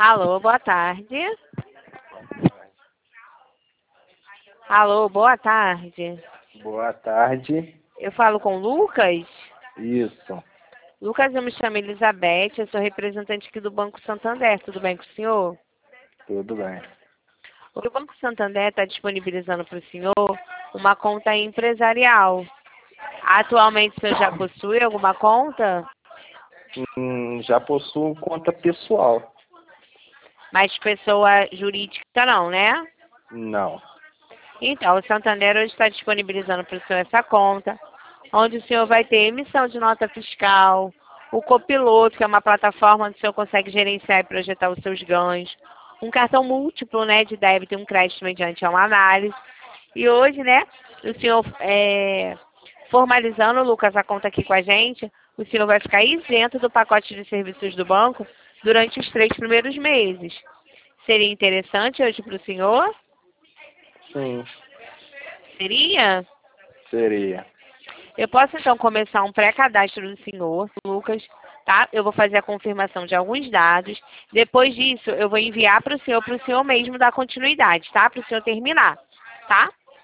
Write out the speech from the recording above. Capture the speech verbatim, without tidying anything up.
Alô, boa tarde. Alô, boa tarde. Boa tarde. Eu falo com o Lucas? Isso. Lucas, eu me chamo Elizabeth, eu sou representante aqui do Banco Santander. Tudo bem com o senhor? Tudo bem. O Banco Santander está disponibilizando para o senhor uma conta empresarial. Atualmente, o senhor já possui alguma conta? Hum, já possuo conta pessoal. Mas pessoa jurídica não, né? Não. Então, o Santander hoje está disponibilizando para o senhor essa conta, onde o senhor vai ter emissão de nota fiscal, o copiloto, que é uma plataforma onde o senhor consegue gerenciar e projetar os seus ganhos, um cartão múltiplo, né, de débito e um crédito mediante uma análise. E hoje, né, o senhor é, formalizando, Lucas, a conta aqui com a gente, o senhor vai ficar isento do pacote de serviços do banco durante os três primeiros meses. Seria interessante hoje para o senhor? Sim, Seria? seria. Eu posso, então, começar um pré-cadastro do senhor, Lucas, tá? Eu vou fazer a confirmação de alguns dados. Depois disso, eu vou enviar para o senhor, para o senhor mesmo dar continuidade, tá? Para o senhor terminar, tá?